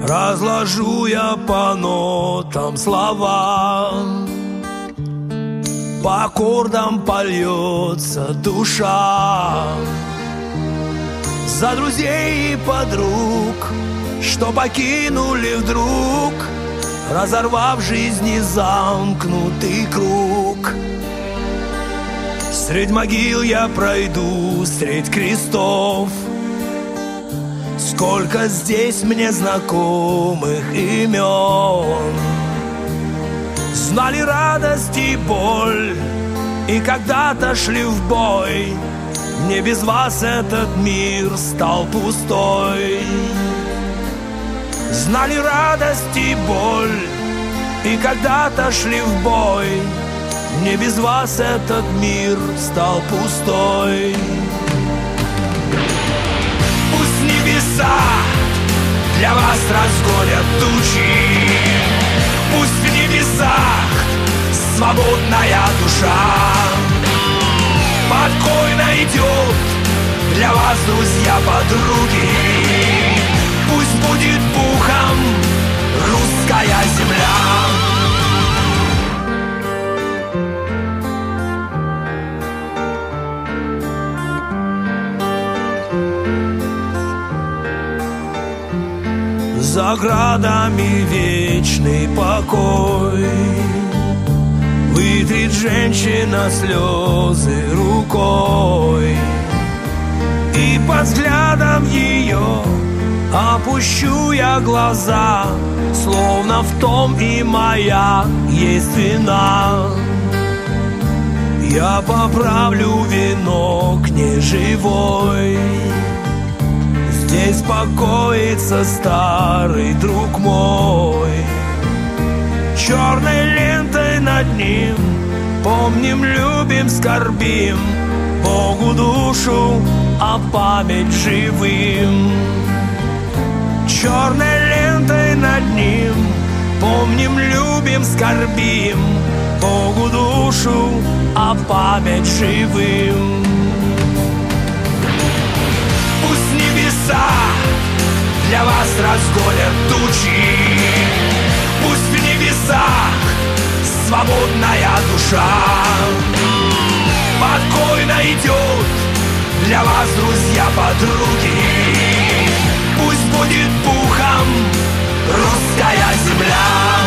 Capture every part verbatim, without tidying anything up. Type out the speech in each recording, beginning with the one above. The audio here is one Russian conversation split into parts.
разложу я по нотам слова, по аккордам польется душа. За друзей и подруг, что покинули вдруг, разорвав в жизни замкнутый круг. Средь могил я пройду, средь крестов. Сколько здесь мне знакомых имен. Знали радость и боль, и когда-то шли в бой. Мне без вас этот мир стал пустой. Знали радость и боль, и когда-то шли в бой. Мне без вас этот мир стал пустой. Пусть небеса для вас разгонят тучи, пусть в небесах свободная душа. Покой найдет для вас, друзья, подруги. Пусть будет пухом русская земля. За градами вечный покой, вытрет женщина слезы рукой, и под взглядом ее опущу я глаза, словно в том и моя есть вина. Я поправлю венок неживой. Здесь покоится старый друг мой. Черной лентой над ним помним, любим, скорбим, Богу душу, а память живым. Черной лентой над ним помним, любим, скорбим, Богу душу, а память живым. Пусть небеса для вас разгонят тучи, пусть в небесах свободная душа. Покой найдет для вас, друзья, подруги. Пусть будет пухом русская земля.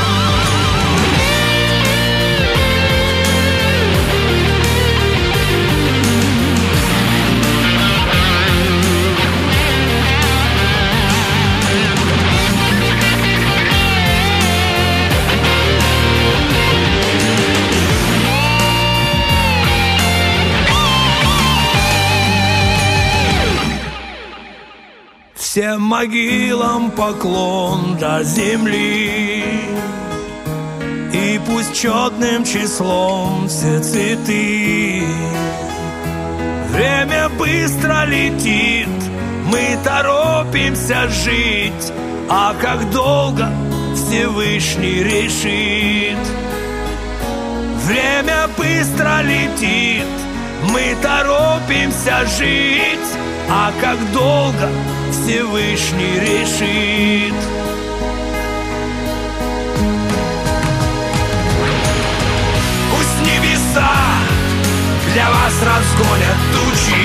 Всем могилам поклон до земли, и пусть четным числом все цветы. Время быстро летит, мы торопимся жить, а как долго Всевышний решит. Время быстро летит, мы торопимся жить, а как долго Всевышний решит. Пусть небеса для вас разгонят тучи,